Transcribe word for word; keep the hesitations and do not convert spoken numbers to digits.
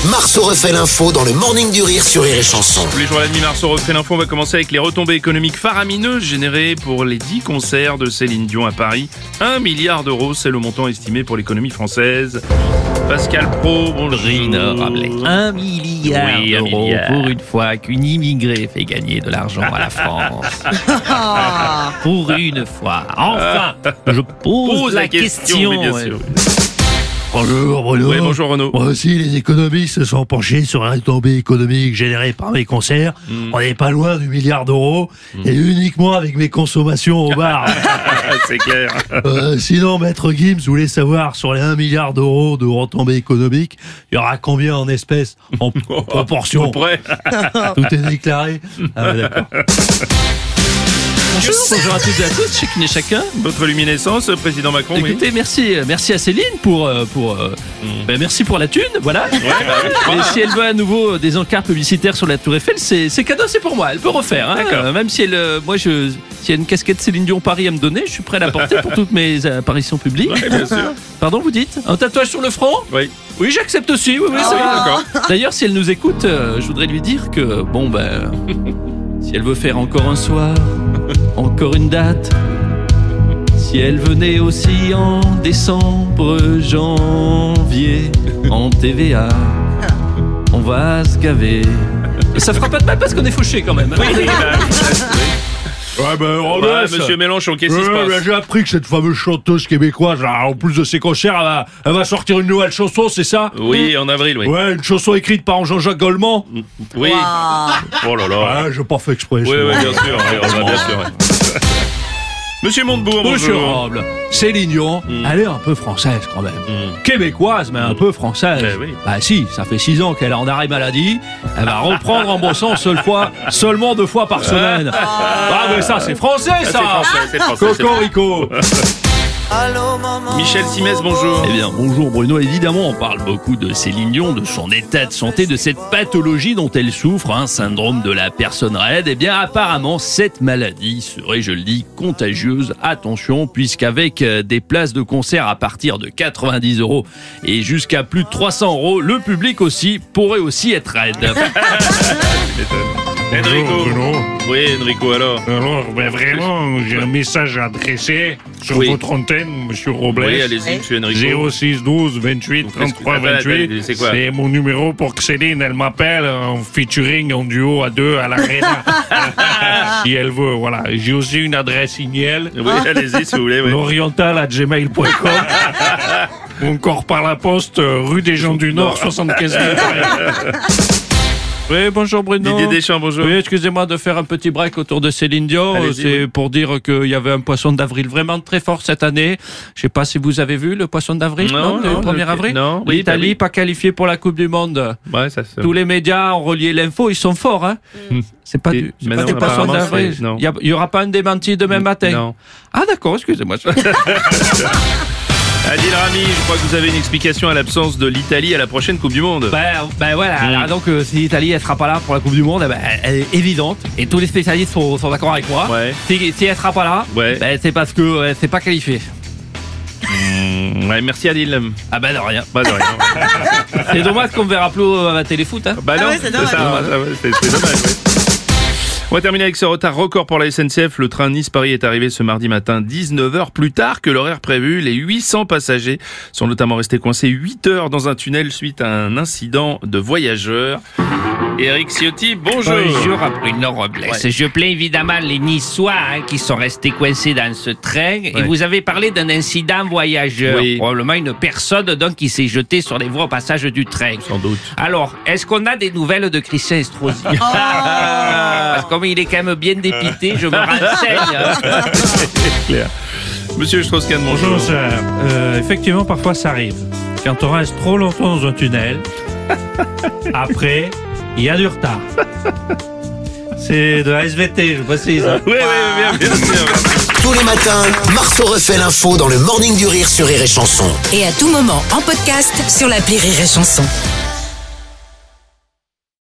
Marceau refait l'info dans le Morning du Rire sur Rire et Chanson. Tous les jours à la demi, Marceau refait l'info. On va commencer avec les retombées économiques faramineuses générées pour les dix concerts de Céline Dion à Paris. Un milliard d'euros, c'est le montant estimé pour l'économie française. Pascal Pro, bonjour. Rina Rabelais. Un milliard Oui, un d'euros milliard. pour une fois qu'une immigrée fait gagner de l'argent à la France. Pour une fois. Enfin, je pose, Pose la, la question, oui, bien ouais. sûr. Bonjour Bruno. Oui, bonjour Renaud. Moi aussi, les économistes se sont penchés sur la retombée économique générée par mes concerts. Mm. On n'est pas loin du milliard d'euros, et uniquement avec mes consommations au bar. C'est clair. Euh, sinon, Maître Gims voulait savoir, sur les un milliard d'euros de retombées économiques, il y aura combien en espèces, en proportion? Tout près. Tout est déclaré. Ah, ouais, d'accord. Bonjour, bonjour à toutes et à tous, chacune et chacun. Votre luminescence, président Macron. oui. Écoutez, merci, merci à Céline pour, euh, pour euh, ben, merci pour la thune, voilà. Ouais, bah oui. Et si elle veut à nouveau des encarts publicitaires sur la Tour Eiffel, c'est, c'est cadeau, c'est pour moi. Elle peut refaire. Hein. D'accord. Euh, même si elle, euh, moi, je, s'il y a une casquette Céline Dion Paris à me donner, je suis prêt à la porter pour toutes mes apparitions publiques. Ouais, bien sûr. Pardon, vous dites un tatouage sur le front? Oui. Oui, j'accepte aussi. Oui, oui, Ah c'est oui, bien. d'accord. D'ailleurs, si elle nous écoute, euh, je voudrais lui dire que bon ben, si elle veut faire encore un soir, encore une date. Si elle venait aussi en décembre, janvier, en T V A, on va se gaver. Et ça fera pas de mal parce qu'on est fauché quand même. Oui, oui, bah, oui. Ouais, ben, Ouais, monsieur Mélenchon, qu'est-ce qui se Ouais, ben, passe? j'ai appris que cette fameuse chanteuse québécoise, là, en plus de ses concerts, elle va, elle va sortir une nouvelle chanson, c'est ça? Oui, en avril, oui. Ouais, une chanson écrite par Jean-Jacques Goldman. Oui. Oh là là. Ouais, j'ai pas fait exprès. Oui, je oui, sais bien pas. sûr. oui, on va bien sûr. ouais. Monsieur Montebourg, Monsieur bonjour. Roble, Céline Dion, Mm. elle est un peu française quand même. Mm. Québécoise, mais un peu française. Ben oui. Bah si, ça fait six ans qu'elle est en arrêt maladie. Elle va reprendre en bossant seule fois, seulement deux fois par semaine. Ah, mais ça, c'est français, Ah, ça. c'est français, c'est français. c'est Cocorico. Michel Simès, bonjour. Eh bien, bonjour Bruno. Évidemment, on parle beaucoup de Céline Dion, de son état de santé, de cette pathologie dont elle souffre, un syndrome de la personne raide. Eh bien, apparemment, cette maladie serait, je le dis, contagieuse. Attention, puisqu'avec euh, des places de concert à partir de quatre-vingt-dix euros et jusqu'à plus de trois cents euros, le public aussi pourrait aussi être raide. Enrico. Bruno. Oui, Enrico, alors. Alors, ben vraiment, j'ai un message à adresser sur Oui. votre antenne, monsieur Robles. Oui, allez-y, monsieur Enrico. zéro six douze vingt-huit trente-trois Attends, attends, vingt-huit. c'est quoi? C'est mon numéro pour que Céline, elle m'appelle en featuring, en duo à deux à l'Arena. Si elle veut, voilà. J'ai aussi une adresse email, Oui, allez-y, si vous voulez. Oui. l'oriental à gmail point com. Ou encore par la poste, euh, rue des Gens du Nord, soixante-quinze mille. Oui, bonjour Bruno. Didier Deschamps, bonjour. Oui, excusez-moi de faire un petit break autour de Céline Dion. Allez-y, C'est oui. pour dire qu'il y avait un poisson d'avril vraiment très fort cette année. Je sais pas si vous avez vu le poisson d'avril, Non, le non, premier le- avril. non, oui, L'Italie bah oui. pas qualifiée pour la Coupe du Monde. Ouais, ça se. Tous les médias ont relié l'info, ils sont forts, hein. C'est pas Et- du, c'est mais pas non, du poisson apparemment, d'avril. c'est- non. Il y a- il y aura pas un démenti demain matin. Non. Ah d'accord, excusez-moi. Adil Rami, je crois que vous avez une explication à l'absence de l'Italie à la prochaine Coupe du Monde. Ben, ben voilà, Mm. alors donc euh, si l'Italie elle sera pas là pour la Coupe du Monde, eh ben, elle est évidente et tous les spécialistes sont, sont d'accord avec moi. Ouais. Si, si elle sera pas là, Ouais. ben, c'est parce que euh, c'est pas qualifié. Mmh, ouais, merci Adil. Ah ben de rien. Bah de rien. C'est dommage qu'on me verra plus à la téléfoot. Hein. Bah non, ouais, c'est c'est dommage. ça, ça, ouais, c'est c'est dommage. ouais. On va terminer avec ce retard record pour la S N C F. Le train Nice-Paris est arrivé ce mardi matin dix-neuf heures plus tard que l'horaire prévu. Les huit cents passagers sont notamment restés coincés huit heures dans un tunnel suite à un incident de voyageurs. Eric Ciotti, bonjour. Bonjour à Bruno Robles. Ouais. Je plains évidemment les Niçois hein, qui sont restés coincés dans ce train. Et Ouais. vous avez parlé d'un incident voyageur. Oui. Probablement une personne donc qui s'est jetée sur les voies au passage du train. Sans doute. Alors, est-ce qu'on a des nouvelles de Christian Estrosi Parce que comme il est quand même bien dépité, je me renseigne. hein. Clair. Monsieur Strauss-Kahn, bonjour. Bonjour, ça, euh, effectivement, parfois ça arrive. Quand on reste trop longtemps dans un tunnel, après, il y a du retard. C'est de la S V T, je précise. Oui, oui, bien, bien sûr. Tous les matins, Marceau refait l'info dans le Morning du Rire sur Rire et Chanson. Et à tout moment en podcast sur l'appli Rire et Chanson.